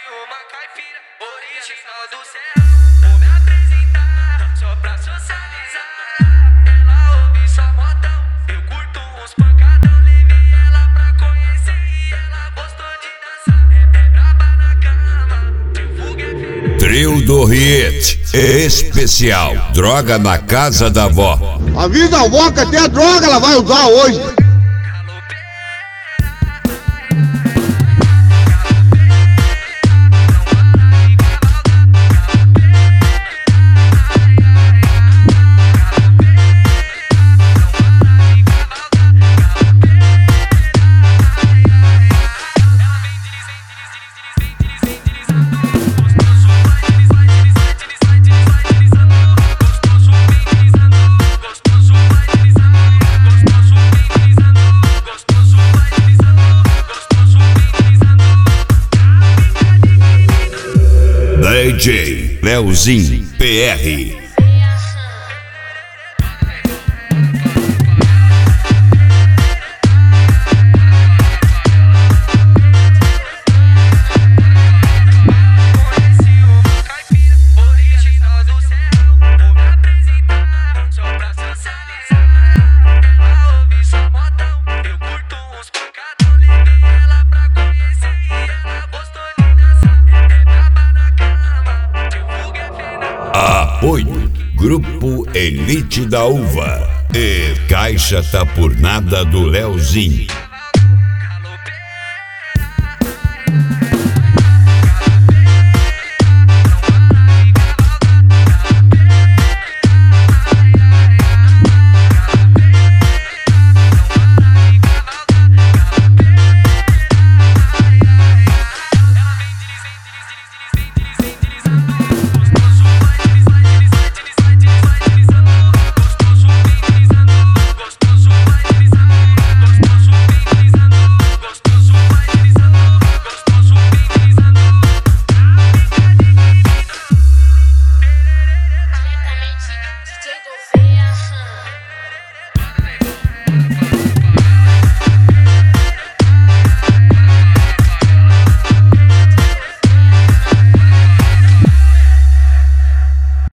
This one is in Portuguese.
uma caipira original do céu. Vou me apresentar só pra socializar. Ela ouve só modão, eu curto uns pancadão. Levei ela pra conhecer e ela gostou de dançar. É braba na cama, divulga é fera. Trio do Hit especial, droga na casa da vó. Avisa a vó que até a droga ela vai usar hoje. DJ Leozinho PR. Apoio Grupo Elite da Uva e Caixa Tá Por Nada do Leozinho.